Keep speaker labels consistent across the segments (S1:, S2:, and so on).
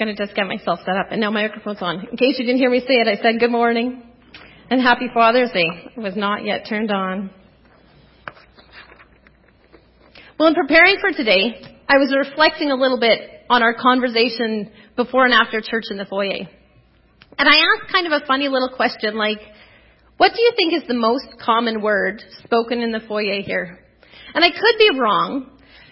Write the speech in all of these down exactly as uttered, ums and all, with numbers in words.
S1: going to just get myself set up. And now my microphone's on. In case you didn't hear me say it, I said good morning and happy Father's Day. It was not yet turned on. Well, in preparing for today, I was reflecting a little bit on our conversation before and after church in the foyer. And I asked kind of a funny little question like, what do you think is the most common word spoken in the foyer here? And I could be wrong,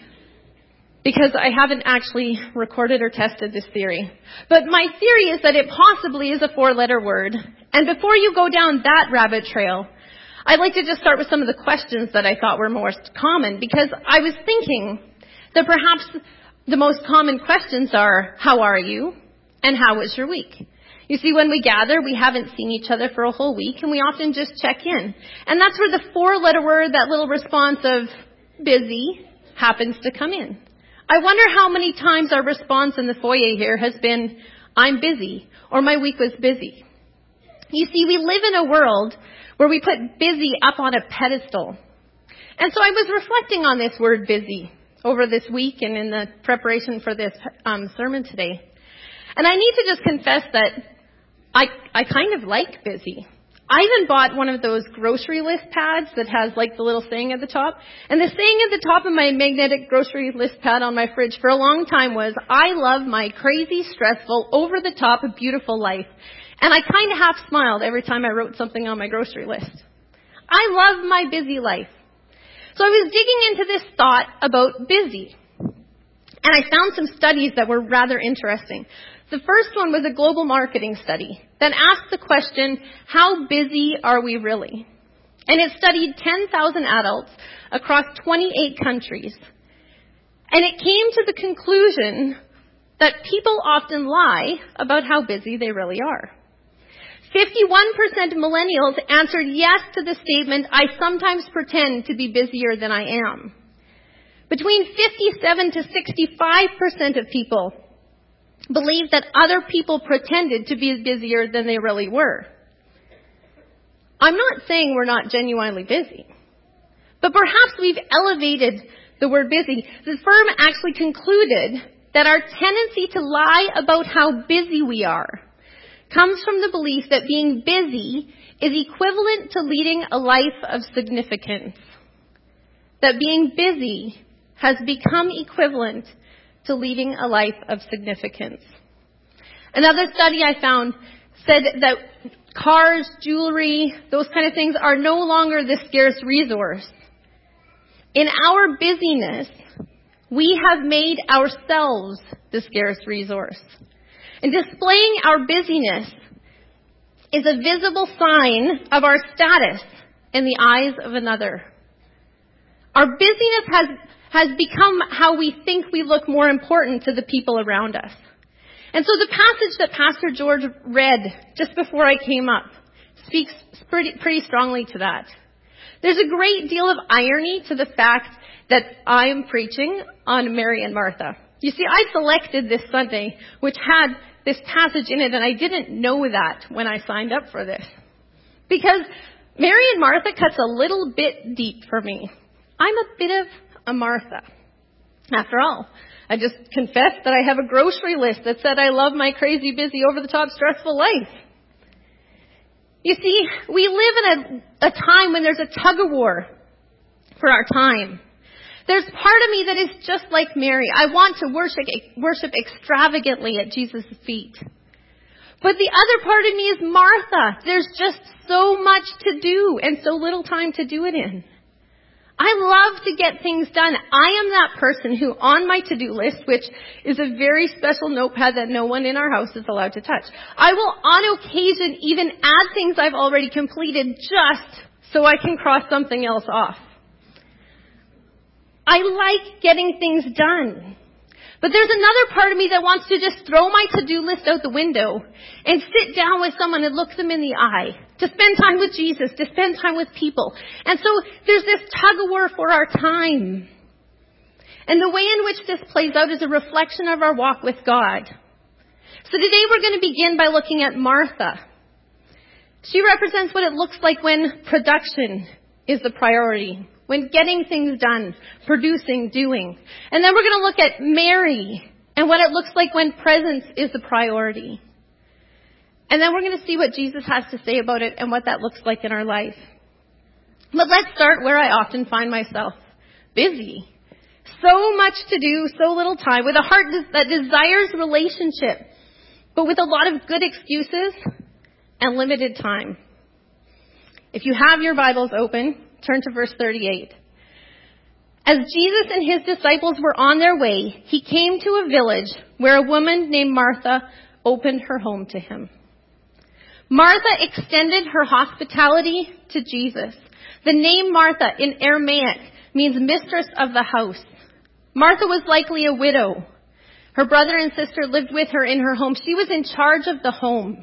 S1: because I haven't actually recorded or tested this theory. But my theory is that it possibly is a four-letter word. And before you go down that rabbit trail, I'd like to just start with some of the questions that I thought were most common, because I was thinking that perhaps the most common questions are, how are you? And how was your week? You see, when we gather, we haven't seen each other for a whole week, and we often just check in. And that's where the four-letter word, that little response of busy, happens to come in. I wonder how many times our response in the foyer here has been, I'm busy, or my week was busy. You see, we live in a world where we put busy up on a pedestal. And so I was reflecting on this word busy over this week and in the preparation for this um, sermon today. And I need to just confess that I, I kind of like busy. I even bought one of those grocery list pads that has like the little saying at the top. And the saying at the top of my magnetic grocery list pad on my fridge for a long time was, I love my crazy, stressful, over-the-top, beautiful life. And I kind of half smiled every time I wrote something on my grocery list. I love my busy life. So I was digging into this thought about busy. And I found some studies that were rather interesting. The first one was a global marketing study that asked the question, how busy are we really? And it studied ten thousand adults across twenty-eight countries. And it came to the conclusion that people often lie about how busy they really are. fifty-one percent of millennials answered yes to the statement, I sometimes pretend to be busier than I am. Between fifty-seven to sixty-five percent of people believe that other people pretended to be busier than they really were. I'm not saying we're not genuinely busy, but perhaps we've elevated the word busy. The firm actually concluded that our tendency to lie about how busy we are comes from the belief that being busy is equivalent to leading a life of significance. That being busy has become equivalent to leading a life of significance. Another study I found said that cars, jewelry, those kind of things are no longer the scarce resource. In our busyness, we have made ourselves the scarce resource. And displaying our busyness is a visible sign of our status in the eyes of another. Our busyness has has become how we think we look more important to the people around us. And so the passage that Pastor George read just before I came up speaks pretty, pretty strongly to that. There's a great deal of irony to the fact that I'm preaching on Mary and Martha. You see, I selected this Sunday, which had this passage in it, and I didn't know that when I signed up for this. Because Mary and Martha cuts a little bit deep for me. I'm a bit of a Martha. After all, I just confessed that I have a grocery list that said I love my crazy, busy, over-the-top, stressful life. You see, we live in a, a time when there's a tug-of-war for our time. There's part of me that is just like Mary. I want to worship, worship extravagantly at Jesus' feet. But the other part of me is Martha. There's just so much to do and so little time to do it in. I love to get things done. I am that person who, on my to-do list, which is a very special notepad that no one in our house is allowed to touch, I will on occasion even add things I've already completed just so I can cross something else off. I like getting things done. But there's another part of me that wants to just throw my to-do list out the window and sit down with someone and look them in the eye, to spend time with Jesus, to spend time with people. And so there's this tug-of-war for our time. And the way in which this plays out is a reflection of our walk with God. So today we're going to begin by looking at Martha. She represents what it looks like when production is the priority, when getting things done, producing, doing. And then we're going to look at Mary and what it looks like when presence is the priority. And then we're going to see what Jesus has to say about it and what that looks like in our life. But let's start where I often find myself. Busy. So much to do, so little time, with a heart that desires relationship, but with a lot of good excuses and limited time. If you have your Bibles open, turn to verse thirty-eight. As Jesus and his disciples were on their way, he came to a village where a woman named Martha opened her home to him. Martha extended her hospitality to Jesus. The name Martha in Aramaic means mistress of the house. Martha was likely a widow. Her brother and sister lived with her in her home. She was in charge of the home.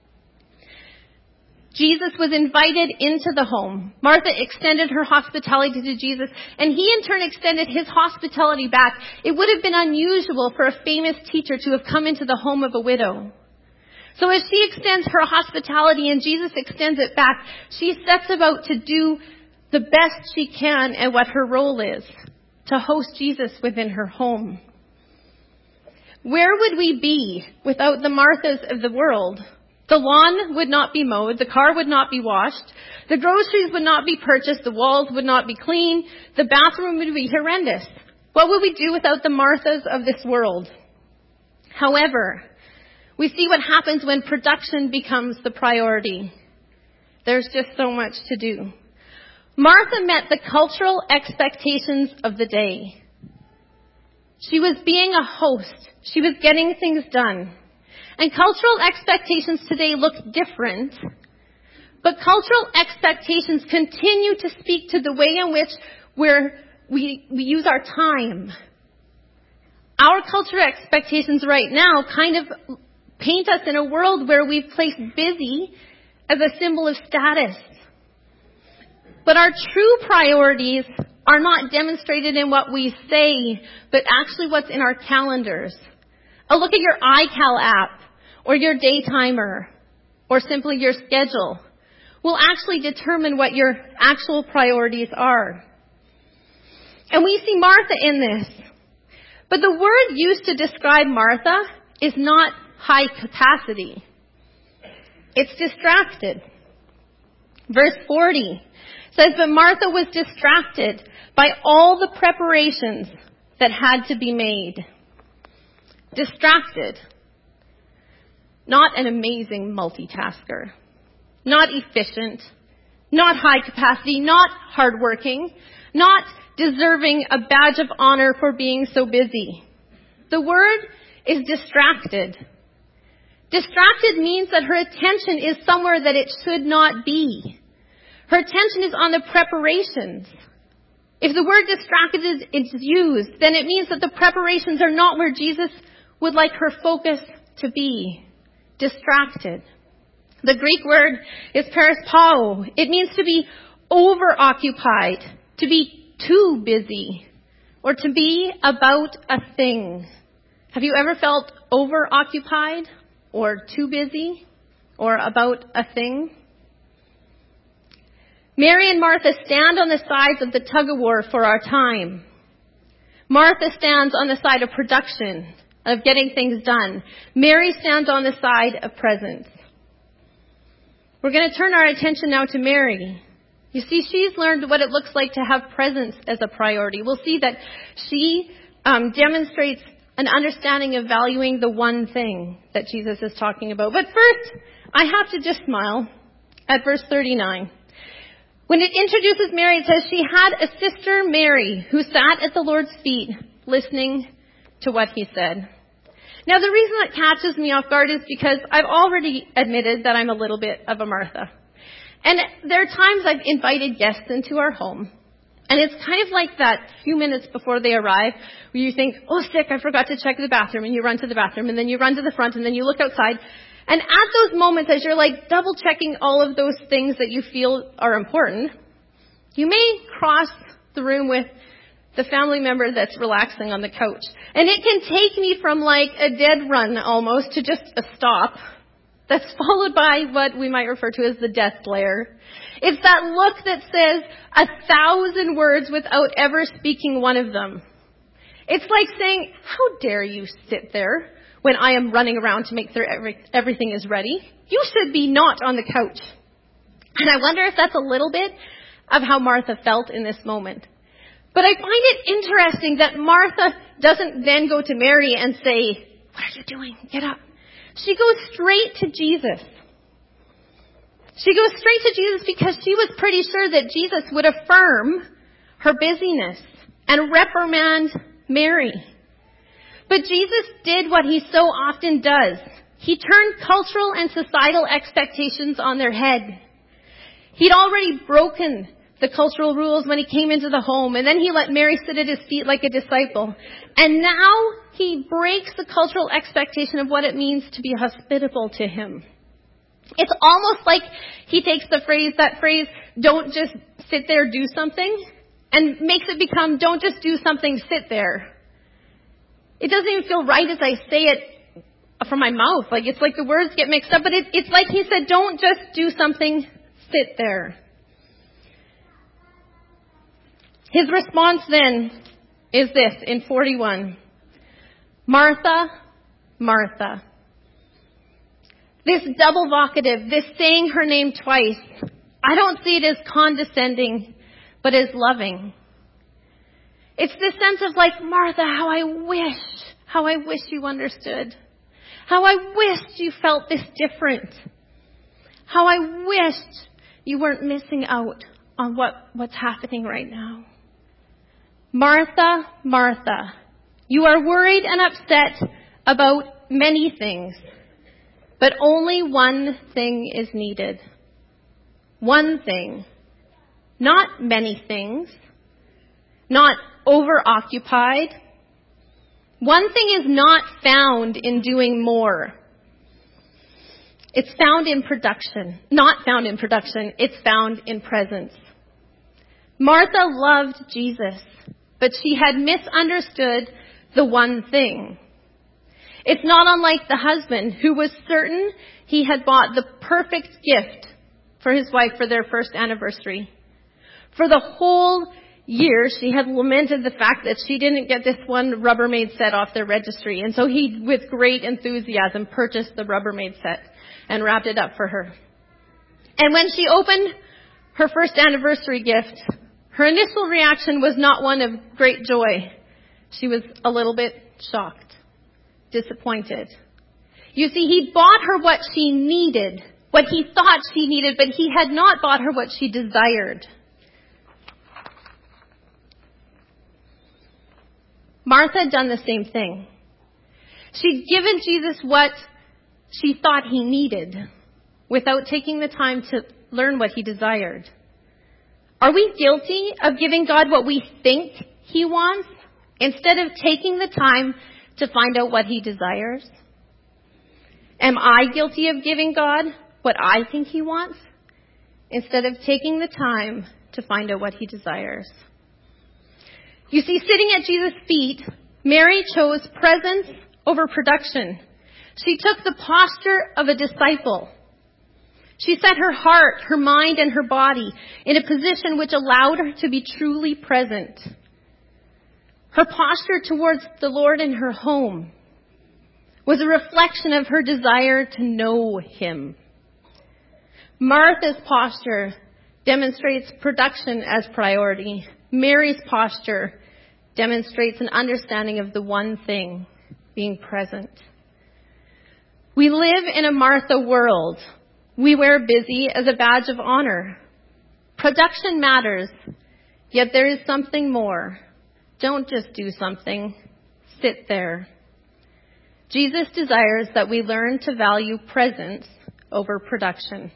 S1: Jesus was invited into the home. Martha extended her hospitality to Jesus, and he in turn extended his hospitality back. It would have been unusual for a famous teacher to have come into the home of a widow. So as she extends her hospitality and Jesus extends it back, she sets about to do the best she can at what her role is, to host Jesus within her home. Where would we be without the Marthas of the world? The lawn would not be mowed, the car would not be washed, the groceries would not be purchased, the walls would not be clean, the bathroom would be horrendous. What would we do without the Marthas of this world? However, we see what happens when production becomes the priority. There's just so much to do. Martha met the cultural expectations of the day. She was being a host. She was getting things done. And cultural expectations today look different, but cultural expectations continue to speak to the way in which we're, we, we use our time. Our cultural expectations right now kind of paint us in a world where we've placed busy as a symbol of status. But our true priorities are not demonstrated in what we say, but actually what's in our calendars. A look at your iCal app, or your day timer, or simply your schedule will actually determine what your actual priorities are. And we see Martha in this. But the word used to describe Martha is not high capacity. It's distracted. Verse forty says that Martha was distracted by all the preparations that had to be made. Distracted. Not an amazing multitasker. Not efficient. Not high capacity. Not hardworking. Not deserving a badge of honor for being so busy. The word is distracted. Distracted means that her attention is somewhere that it should not be. Her attention is on the preparations. If the word distracted is used, then it means that the preparations are not where Jesus would like her focus to be. Distracted. The Greek word is perispao. It means to be overoccupied, to be too busy, or to be about a thing. Have you ever felt overoccupied, or too busy, or about a thing? Mary and Martha stand on the sides of the tug-of-war for our time. Martha stands on the side of production, of getting things done. Mary stands on the side of presence. We're going to turn our attention now to Mary. You see, she's learned what it looks like to have presence as a priority. We'll see that she um, demonstrates an understanding of valuing the one thing that Jesus is talking about. But first, I have to just smile at verse thirty-nine. When it introduces Mary, it says she had a sister, Mary, who sat at the Lord's feet listening to what he said. Now, the reason that catches me off guard is because I've already admitted that I'm a little bit of a Martha. And there are times I've invited guests into our home. And it's kind of like that few minutes before they arrive where you think, oh, sick, I forgot to check the bathroom. And you run to the bathroom and then you run to the front and then you look outside. And at those moments, as you're like double checking all of those things that you feel are important, you may cross the room with the family member that's relaxing on the couch. And it can take me from like a dead run almost to just a stop. That's followed by what we might refer to as the death glare. It's that look that says a thousand words without ever speaking one of them. It's like saying, how dare you sit there when I am running around to make sure every, everything is ready? You should be not on the couch. And I wonder if that's a little bit of how Martha felt in this moment. But I find it interesting that Martha doesn't then go to Mary and say, what are you doing? Get up. She goes straight to Jesus. She goes straight to Jesus because she was pretty sure that Jesus would affirm her busyness and reprimand Mary. But Jesus did what he so often does. He turned cultural and societal expectations on their head. He'd already broken the cultural rules when he came into the home, and then he let Mary sit at his feet like a disciple. And now he breaks the cultural expectation of what it means to be hospitable to him. It's almost like he takes the phrase, that phrase, don't just sit there, do something, and makes it become, don't just do something, sit there. It doesn't even feel right as I say it from my mouth. Like, it's like the words get mixed up, but it, it's like he said, don't just do something, sit there. His response then is this in forty-one. Martha, Martha. This double vocative, this saying her name twice, I don't see it as condescending, but as loving. It's this sense of like, Martha, how I wish, how I wish you understood. How I wished you felt this different. How I wished you weren't missing out on what, what's happening right now. Martha, Martha, you are worried and upset about many things, but only one thing is needed. One thing. Not many things. Not overoccupied. One thing is not found in doing more. It's found in production. Not found in production. It's found in presence. Martha loved Jesus, but she had misunderstood the one thing. It's not unlike the husband who was certain he had bought the perfect gift for his wife for their first anniversary. For the whole year, she had lamented the fact that she didn't get this one Rubbermaid set off their registry. And so he, with great enthusiasm, purchased the Rubbermaid set and wrapped it up for her. And when she opened her first anniversary gift, her initial reaction was not one of great joy. She was a little bit shocked, disappointed. You see, he bought her what she needed, what he thought she needed, but he had not bought her what she desired. Martha had done the same thing. She'd given Jesus what she thought he needed without taking the time to learn what he desired. Are we guilty of giving God what we think he wants instead of taking the time to find out what he desires? Am I guilty of giving God what I think he wants instead of taking the time to find out what he desires? You see, sitting at Jesus' feet, Mary chose presence over production. She took the posture of a disciple. She set her heart, her mind, and her body in a position which allowed her to be truly present. Her posture towards the Lord in her home was a reflection of her desire to know him. Martha's posture demonstrates production as priority. Mary's posture demonstrates an understanding of the one thing, being present. We live in a Martha world. We wear busy as a badge of honor. Production matters, yet there is something more. Don't just do something. Sit there. Jesus desires that we learn to value presence over production.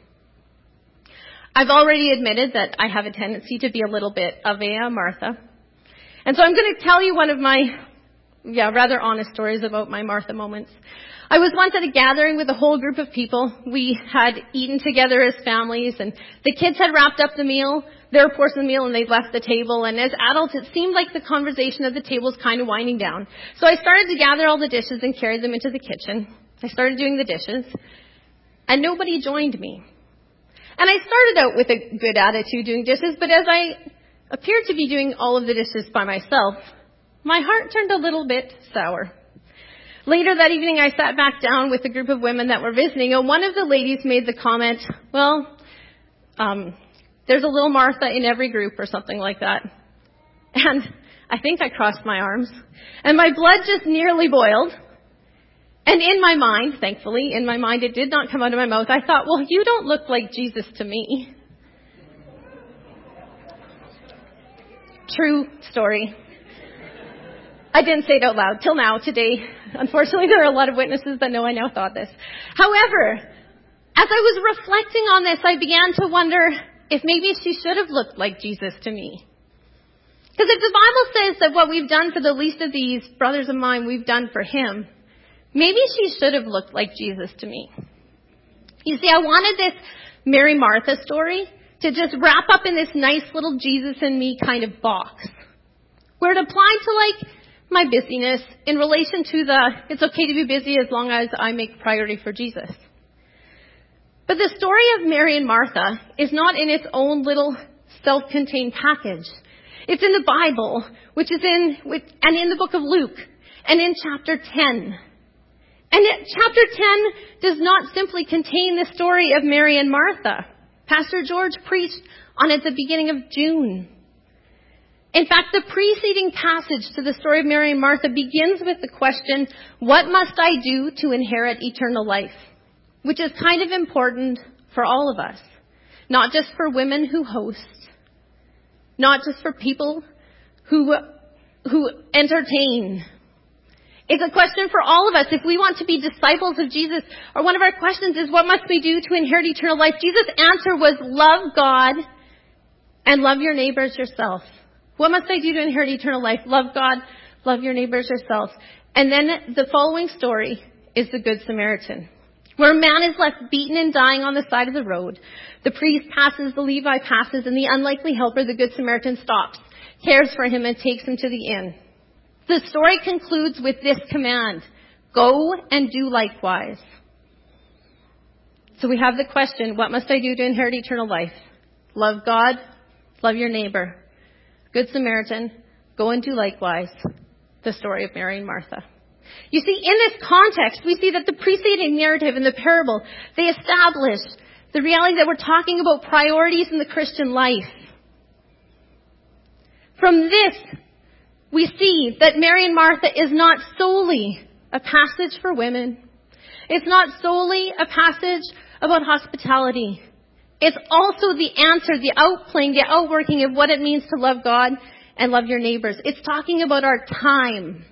S1: I've already admitted that I have a tendency to be a little bit of a Martha. And so I'm going to tell you one of my, yeah, rather honest stories about my Martha moments. I was once at a gathering with a whole group of people. We had eaten together as families, and the kids had wrapped up the meal, their portion of the meal, and they'd left the table. And as adults, it seemed like the conversation at the table was kind of winding down. So I started to gather all the dishes and carry them into the kitchen. I started doing the dishes, and nobody joined me. And I started out with a good attitude doing dishes, but as I appeared to be doing all of the dishes by myself, my heart turned a little bit sour. Later that evening, I sat back down with a group of women that were visiting, and one of the ladies made the comment, well, um, there's a little Martha in every group or something like that. And I think I crossed my arms, and my blood just nearly boiled. And in my mind, thankfully, in my mind, it did not come out of my mouth. I thought, well, you don't look like Jesus to me. True story. I didn't say it out loud till now, today. Unfortunately, there are a lot of witnesses that know I now thought this. However, as I was reflecting on this, I began to wonder if maybe she should have looked like Jesus to me. Because if the Bible says that what we've done for the least of these brothers of mine, we've done for him, maybe she should have looked like Jesus to me. You see, I wanted this Mary Martha story to just wrap up in this nice little Jesus and me kind of box, where it applied to like my busyness in relation to the, it's okay to be busy as long as I make priority for Jesus. But the story of Mary and Martha is not in its own little self-contained package. It's in the Bible, which is in, and in the book of Luke, and in chapter ten. And it, chapter ten does not simply contain the story of Mary and Martha. Pastor George preached on it at the beginning of June. In fact, the preceding passage to the story of Mary and Martha begins with the question, what must I do to inherit eternal life? Which is kind of important for all of us. Not just for women who host. Not just for people who, who entertain. It's a question for all of us. If we want to be disciples of Jesus, or one of our questions is, what must we do to inherit eternal life? Jesus' answer was, love God and love your neighbors yourself. What must I do to inherit eternal life? Love God, love your neighbors yourself. And then the following story is the Good Samaritan, where a man is left beaten and dying on the side of the road. The priest passes, the Levite passes, and the unlikely helper, the Good Samaritan, stops, cares for him, and takes him to the inn. The story concludes with this command, go and do likewise. So we have the question, what must I do to inherit eternal life? Love God, love your neighbor. Good Samaritan, go and do likewise. The story of Mary and Martha. You see, in this context, we see that the preceding narrative in the parable, they establish the reality that we're talking about priorities in the Christian life. From this, we see that Mary and Martha is not solely a passage for women. It's not solely a passage about hospitality. It's also the answer, the outplaying, the outworking of what it means to love God and love your neighbors. It's talking about our time.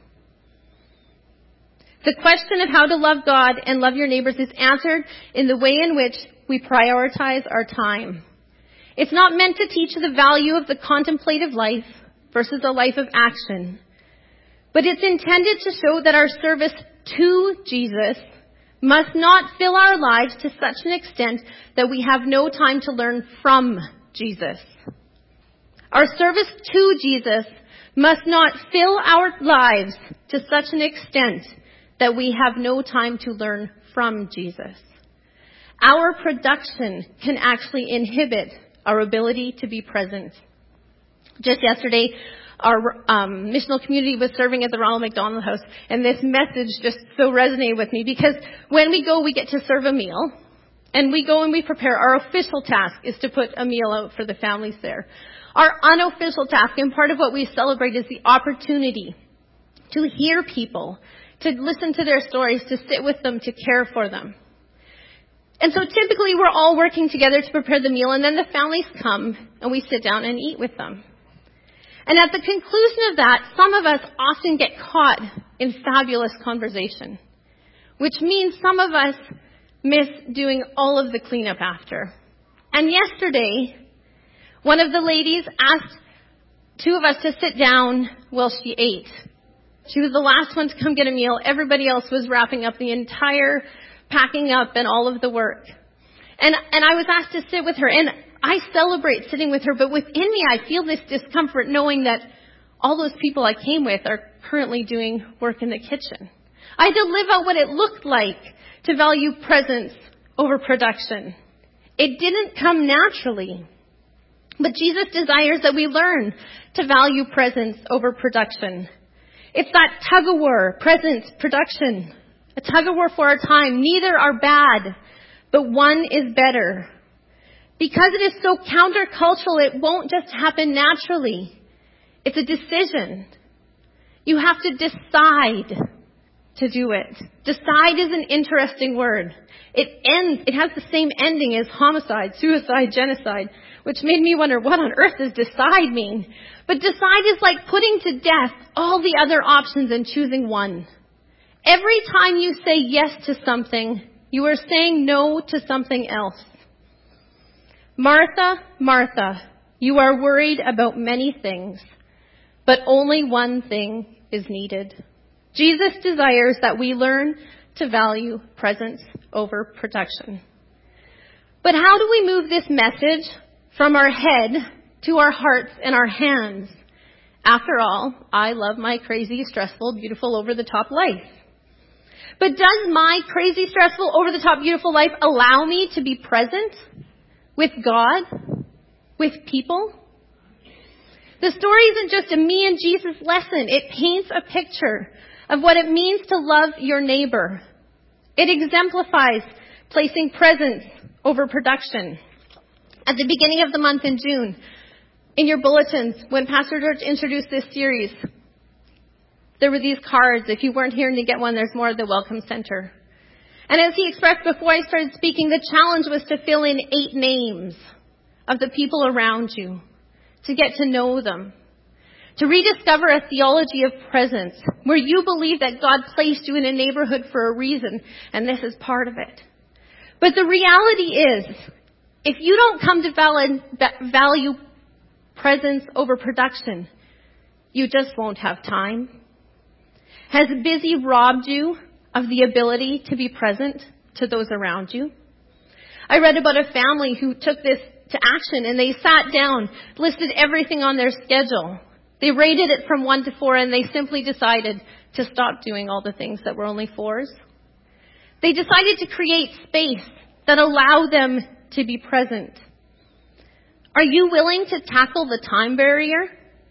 S1: The question of how to love God and love your neighbors is answered in the way in which we prioritize our time. It's not meant to teach the value of the contemplative life versus a life of action. But it's intended to show that our service to Jesus must not fill our lives to such an extent that we have no time to learn from Jesus. Our service to Jesus must not fill our lives to such an extent that we have no time to learn from Jesus. Our production can actually inhibit our ability to be present. Just yesterday, our um, missional community was serving at the Ronald McDonald House, and this message just so resonated with me because when we go, we get to serve a meal, and we go and we prepare. Our official task is to put a meal out for the families there. Our unofficial task, and part of what we celebrate, is the opportunity to hear people, to listen to their stories, to sit with them, to care for them. And so typically we're all working together to prepare the meal, and then the families come and we sit down and eat with them. And at the conclusion of that, some of us often get caught in fabulous conversation, which means some of us miss doing all of the cleanup after. And yesterday, one of the ladies asked two of us to sit down while she ate. She was the last one to come get a meal. Everybody else was wrapping up the entire packing up and all of the work. And and I was asked to sit with her. And I celebrate sitting with her, but within me I feel this discomfort knowing that all those people I came with are currently doing work in the kitchen. I had to live out what it looked like to value presence over production. It didn't come naturally. But Jesus desires that we learn to value presence over production. It's that tug-of-war, presence, production. A tug-of-war for our time. Neither are bad, but one is better. Because it is so countercultural, it won't just happen naturally. It's a decision. You have to decide to do it. Decide is an interesting word. It ends, it has the same ending as homicide, suicide, genocide, which made me wonder, what on earth does decide mean? But decide is like putting to death all the other options and choosing one. Every time you say yes to something, you are saying no to something else. Martha, Martha, you are worried about many things, but only one thing is needed. Jesus desires that we learn to value presence over production. But how do we move this message from our head to our hearts and our hands? After all, I love my crazy, stressful, beautiful, over-the-top life. But does my crazy, stressful, over-the-top, beautiful life allow me to be present with God, with people? The story isn't just a me and Jesus lesson. It paints a picture of what it means to love your neighbor. It exemplifies placing presence over production. At the beginning of the month in June, in your bulletins, when Pastor George introduced this series, there were these cards. If you weren't here and you get one, there's more at the Welcome Center. And as he expressed before I started speaking, the challenge was to fill in eight names of the people around you, to get to know them, to rediscover a theology of presence where you believe that God placed you in a neighborhood for a reason, and this is part of it. But the reality is, if you don't come to value presence over production, you just won't have time. Has busy robbed you of the ability to be present to those around you? I read about a family who took this to action, and they sat down, listed everything on their schedule. They rated it from one to four, and they simply decided to stop doing all the things that were only fours. They decided to create space that allowed them to be present. Are you willing to tackle the time barrier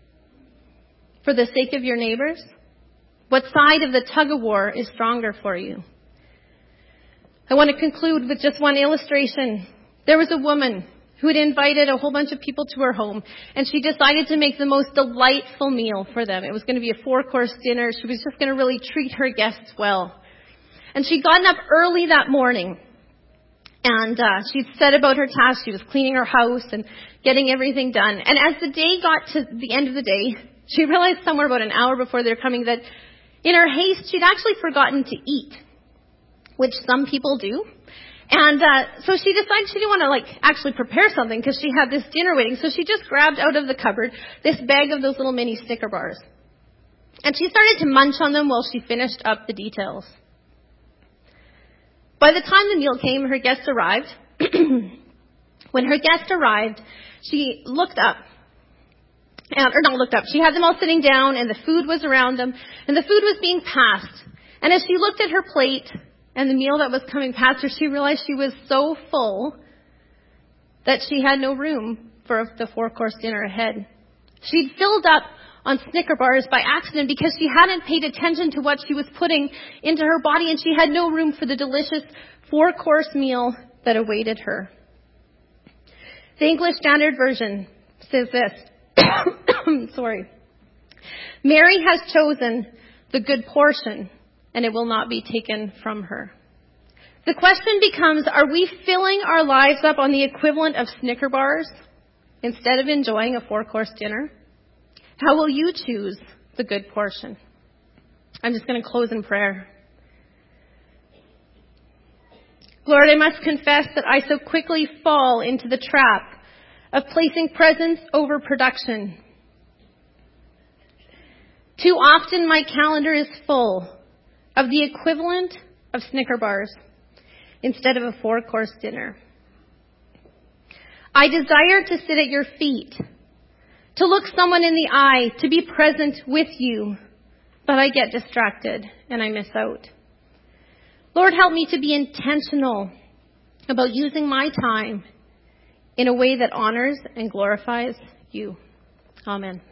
S1: for the sake of your neighbors? What side of the tug-of-war is stronger for you? I want to conclude with just one illustration. There was a woman who had invited a whole bunch of people to her home, and she decided to make the most delightful meal for them. It was going to be a four-course dinner. She was just going to really treat her guests well. And she'd gotten up early that morning, and uh, she'd set about her task. She was cleaning her house and getting everything done. And as the day got to the end of the day, she realized somewhere about an hour before they were coming that in her haste, she'd actually forgotten to eat, which some people do. And uh, so she decided she didn't want to like actually prepare something because she had this dinner waiting. So she just grabbed out of the cupboard this bag of those little mini Snicker bars. And she started to munch on them while she finished up the details. By the time the meal came, her guests arrived. When her guest arrived, she looked up. And, or not looked up. She had them all sitting down, and the food was around them, and the food was being passed. And as she looked at her plate and the meal that was coming past her, she realized she was so full that she had no room for the four-course dinner ahead. She'd filled up on Snicker bars by accident because she hadn't paid attention to what she was putting into her body, and she had no room for the delicious four-course meal that awaited her. The English Standard Version says this. Sorry. Mary has chosen the good portion, and it will not be taken from her. The question becomes, are we filling our lives up on the equivalent of Snicker bars instead of enjoying a four-course dinner? How will you choose the good portion? I'm just going to close in prayer. Lord, I must confess that I so quickly fall into the trap of placing presence over production. Too often my calendar is full of the equivalent of Snicker bars instead of a four-course dinner. I desire to sit at your feet, to look someone in the eye, to be present with you, but I get distracted and I miss out. Lord, help me to be intentional about using my time in a way that honors and glorifies you. Amen.